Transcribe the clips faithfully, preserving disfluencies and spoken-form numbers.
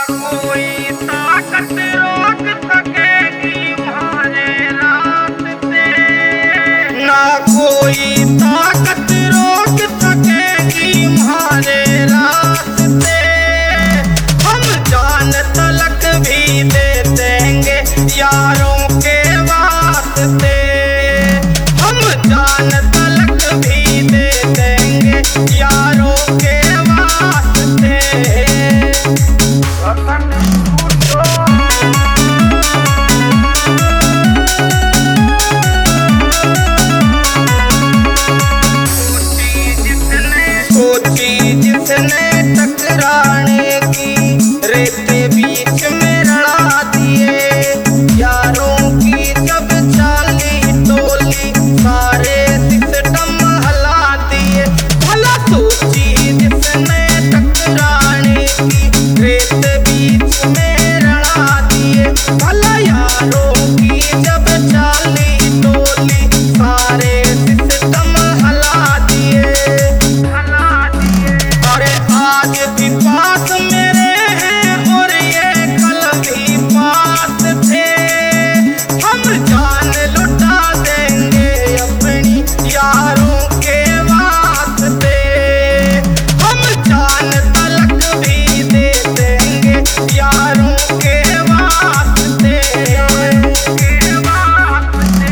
कोई ताकत रोक सकेगी हमारे रास्ते, ना कोई ताकत रोक सकेगी हमारे रास्ते। हम जान तलक भी दे देंगे यारों के वास्ते, हम जान तलक भी दे देंगे यारों के वास्ते। सोची जिसने टकराने की रेते बीच में लड़ा दिए, यारों की जब चाली टोली सारे सिस्टम हला दिए। भला सोची जिसने टकराने की रेते बीच में लड़ा दिए, भला यारों की जब चाली टोली सारे सिस्टम हला दिए। अरे आज भी पास मेरे हैं और ये कल भी पास थे, हम जान लुटा देंगे अपनी यारों के वास्ते, हम जान तलक भी दे देंगे यारों के वास्ते, के वास्ते।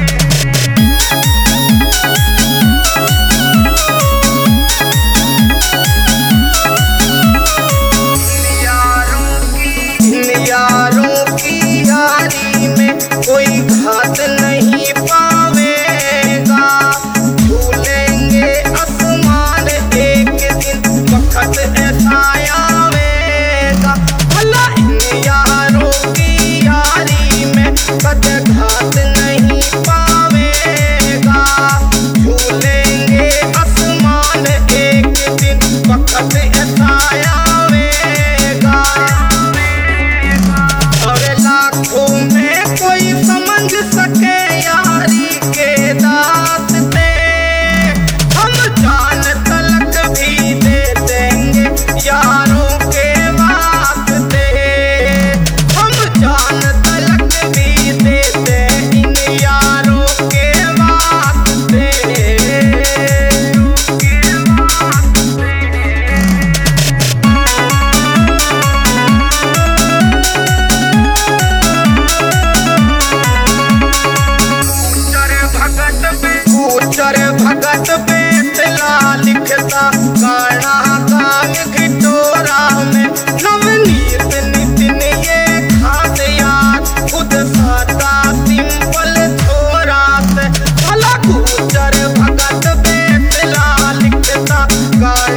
यारों की यारी में कोई घात नहीं पावेगा, भूलेंगे आसमान एक दिन वक्त ऐसा आवेगा। भला इन यारों की यारी में कद घात नहीं पावेगा, भूलेंगे आसमान एक दिन वक्त ऐसा आवेगा। और लाखों में कोई समझ सके यारी के दास्ते, हम जान तलक भी दे देंगे यारों के वास्ते, हम जान तलक भी दे दें इन यारों के वास्ते, के वास्ते। गुजर भगत बेतला लिखता गाना गान घिटोरा में, नवनीत नितिन ये खास यार खुद सादा सिंपल छोरा से। भला गुजर भगत बेतला लिखता गाना